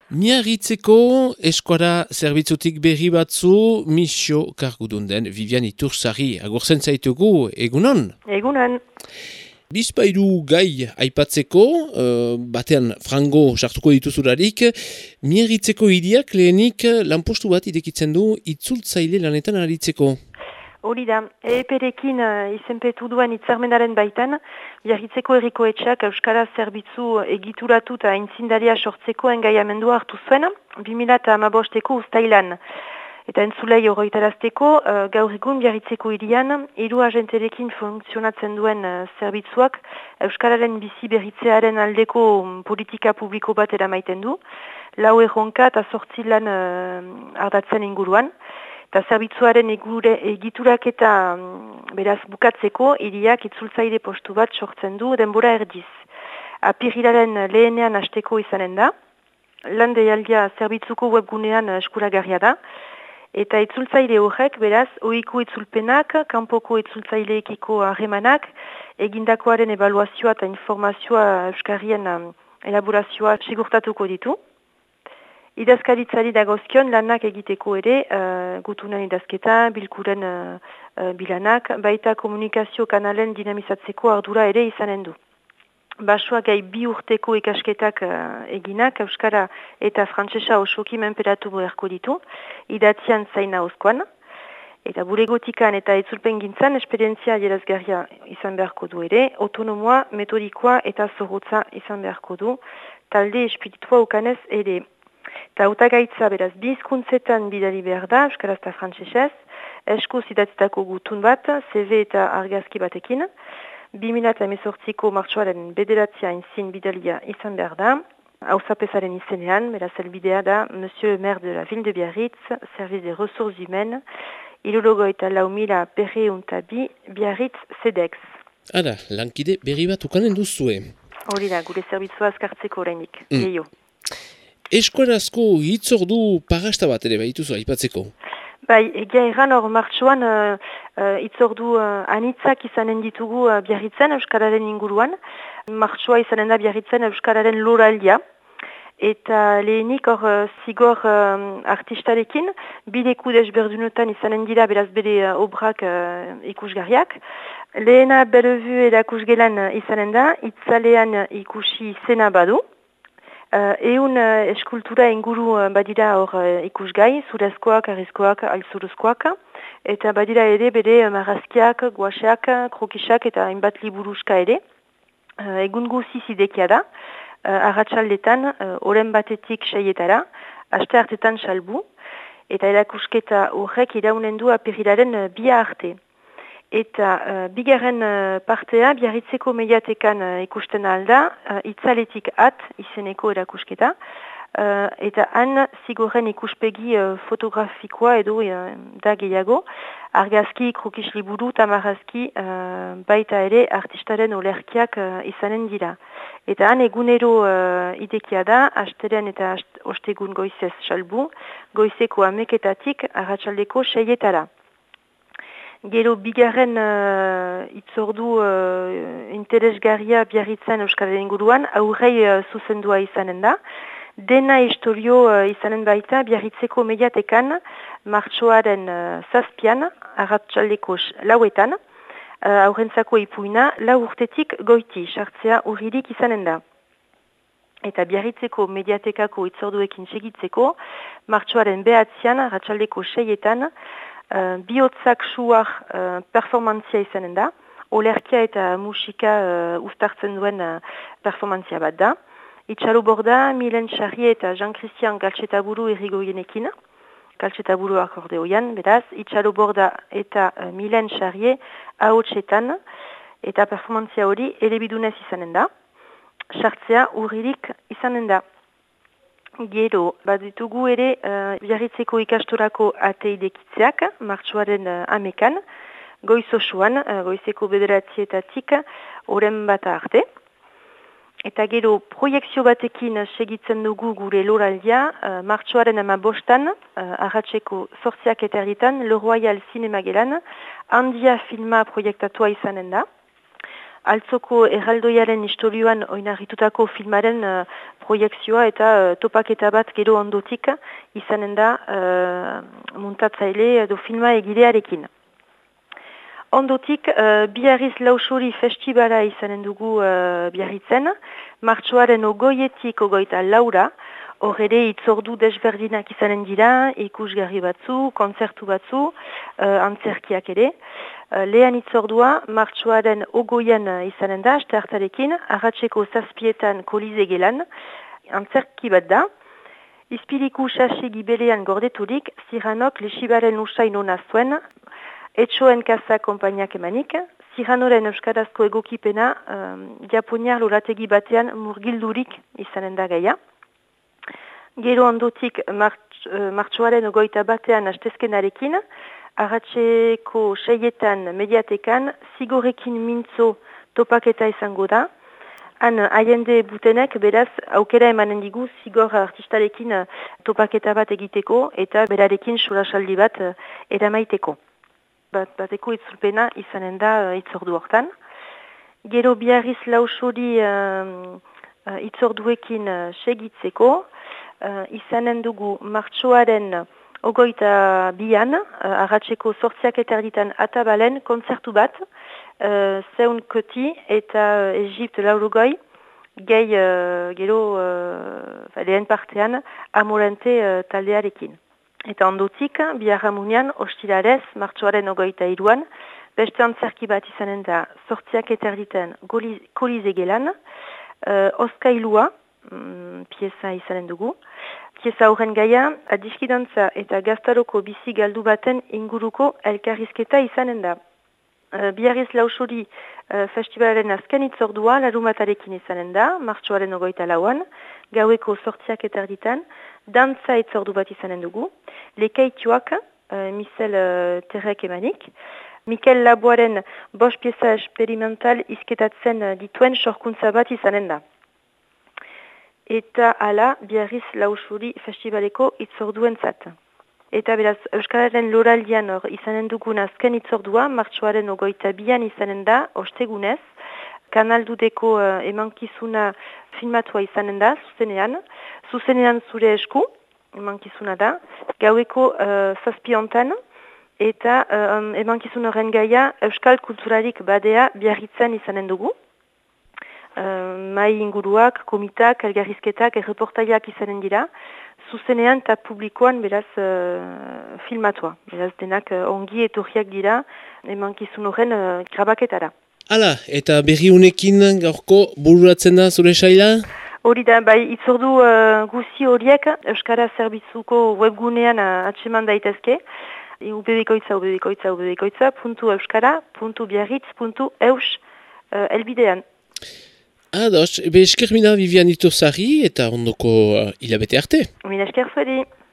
Miarritzeko eskuara zerbitzutik berri batzu misio kargudun den Vivian Itursari agurtzen zaitugu, egunon? Egunon. Bizpairu gai aipatzeko, batean frango sartuko dituzurarik, Miarritzeko hiriak lehenik lanpostu bat idekitzen du itzultzaile lanetan aritzeko. Hori da, EPR-ekin izenpetu duen hitzarmenaren baitan, Miarritzeko herriko etxeak Euskara zerbitzu egituratu eta aintzindaria sortzeko engaiamendua hartu zuen, 2015ko uztailan. Eta entzulei horretarazteko, gaur egun Miarritzeko hirian, 3 agenterekin funtzionatzen duen zerbitzuak Euskararen bizi berritzearen aldeko politika publiko bat eramaiten du, 4 erronka eta 8 lan ardatzen inguruan. Eta zerbitzuaren egiturak eta beraz bukatzeko hiriak itzultzaile postu bat sortzen du denbora erdiz. Apirilaren lehenean hasteko izanen da, lan deialdia zerbitzuko webgunean eskuragarria da, eta itzultzaile horrek beraz ohiko itzulpenak, kanpoko itzultzaileekiko harremanak, egindakoaren ebaluazioa eta informazioa euskarrien elaborazioa segurtatuko ditu. Idazkaritzari dagozkion lanak egiteko ere, gutunen idazketa, bilkuren bilanak, baita komunikazio kanalen dinamizatzeko ardura ere izanen du. Basoa gai 2 urteko ikasketak eginak, Euskara eta Frantsesa osoki menperatu beharko ditu, idatzian zaina oskoan, eta bulegotikan eta itzulpen gintzan esperientzia adierazgarria izan beharko du ere, autonomoa, metodikoa eta zorrotza izan beharko du, talde espiritua ukanez ere. Eta hautagaitza beraz, 2 hizkuntzetan bidali behar da, Euskaraz eta Frantsesez, eskuz idatzitako gutun bat, CV eta argazki batekin, 2018ko martxoaren 9 inzin bidalia izan behar da, hauzapezaren izenean, beraz elbidea da, Monsieur le maire de la ville de Biarritz, service des ressources humaines, 74.000 perreuntabi, Biarritz CEDEX. Ara, lankide berri bat ukanen duzue. Hori da, gure zerbitzua azkartzeko orainik, gehiago. Eskuarazko hitzordu pagasta bat ere behituzu aipatzeko. Bai, egia erran hor martxoan hitzordu anitzak izanen ditugu Biarritzen Euskararen inguruan. Martxoa izanen da Biarritzen Euskararen loraldia. Eta lehenik hor zigor artistarekin, bileku desberdunetan izanen dira beraz bere obrak ikusgarriak. Lehena Bellevue erakusgelan izanen da, itzalean ikusi zena badu. Ehun eskultura inguru badira hor ikusgai, zurezkoak, arrizkoak, altzuruzkoak, eta badira ere bere marrazkiak, guaxeak, krokisak eta hainbat liburuska ere. Egun guziz idekia da, arratsaldetan, oren batetik 6etara, aste hartetan salbu, eta erakusketa horrek iraunen du apirilaren 2 arte. Eta bigarren partea Biarritzeko mediatekan ikusten alda, itzaletik at izeneko erakusketa, eta han zigorren ikuspegi fotografikoa edo da gehiago, argazki, krokis liburu eta marrazki baita ere artistaren olerkiak izanen dira. Eta han egunero idekia da, asteren eta ostegun goizez salbu, goizeko 11etatik arratsaldeko 6etara. Gero bigarren hitzordu interesgarria Biarritzen Euskararen inguruan, aurrei zuzendua izanen da. Dena historio izanen baita Biarritzeko mediatekan, martxoaren 7an, arratsaldeko 4etan, aurrentzako ipuina, 4 urtetik goiti, sartzea urririk izanen da. Eta Biarritzeko mediatekako hitzorduekin segitzeko, martxoaren 9an, arratsaldeko 6etan, bihotzak suar performantzia izanen da, olerkia eta musika uztartzen duen performantzia bat da. Itxalo borda, Milen Charrier eta Jean-Christian Galtxetaburu errigoienekin, Galtxetaburu akordeoian, beraz, Itxalo borda eta Milen Charrier ahotsetan, eta performantzia hori elebidunez izanen da. Sartzea urririk izanen da. Gero, bat ditugu ere Biarritzeko ikastorako ateidekitzeak, martxoaren 11an, goiz osoan, goizeko 9etatik, oren bat arte. Eta gero, proiekzio batekin segitzen dugu gure loraldia, martxoaren 15an, arratseko 8:30, Le Royal Cinema Gelan, handia filma proiektatua izanen da. altzoko erraldoiaren istorioan oinarritutako filmaren proiekzioa eta topaketa bat gero ondotik izanen da muntatzaile edo filma egilearekin. Ondotik, Biarritz Lausuri festibala izanen dugu Biarritzen, martxoaren 20-tik 24, hor ere itzordu desberdinak izanen dira, ikusgarri batzu, kontzertu batzu, antzerkiak ere. Lehen itzordua, martxoaren 20 izanen da, asteartarekin, arratseko 7 Kolize gelan, antzerki bat da. Izpiriku sasi gibelean gordeturik, Ziranok lesibaren usain hona zuen, Etxoen kasa konpainiak emanik, Ziranoren euskarazko egokipena Japoniar lorategi batean murgildurik izanen da gaia. Gero ondotik martxoaren 21 astezkenarekin, arratseko 6 mediatekan, zigorekin mintzo topaketa izango da. Han haiende butenek beraz aukera emanen digu zigor artistarekin topaketa bat egiteko eta berarekin solasaldi bat eramaiteko. Bateko itzulpena izanen da itzordu hortan. Gero Biarritz Lausuri itzorduekin segitzeko, izanen dugu martxoaren 22an, arratseko 8 atabalen kontzertu bat, Zeun Koti eta Egypt Laurugoi, gero lehen partean Amorente taldearekin. Eta ondotik, biharramunean, ostirarez, martxoaren 23an, beste antzerki bat izanen da 8 Kolize gelan, Oskailua, pieza izanen dugu. Pieza horren gaia, adiskidantza eta gaztaroko bizi galdu baten inguruko elkarrizketa izanen da. Biarritz Lausuri festivalaren azken itzordua larumatarekin izanen da, martxoaren 24an, gaueko 8 dantza itzordu bat izanen dugu, Lekeituak, Michel Terrek emanik, Mikel Laboaren 5 pieza experimental izketatzen dituen sorkuntza bat izanen da. Eta hala Biarritz Lausuri festivaleko itzorduentzat. Eta beraz, Euskararen loraldian hor izanen dugun azken itzordua, martxoaren 22an izanen da, ostegunez, Kanaldudeko emankizuna filmatua izanen da, zuzenean zure esku, emankizuna da, gaueko 7 eta emankizun horren gaia Euskal Kulturarik badea Biarritzen izanen dugu. Mai inguruak, komitak, elgarrizketak, erreportaiak izanen dira, zuzenean eta publikoan beraz filmatua. Beraz denak ongi etorriak dira emankizun horren grabaketara. Hala, eta berri honekin gaurko bururatzen da zure saila? Hori da, bai, itzordu guzi horiek Euskara Zerbitzuko webgunean atseman daitezke. ubebikoitza.euskara.biarritz.eus elbidean. Ados, esker mina Vivian Iturzari eta ondoko hilabete arte. Mina esker zuedi.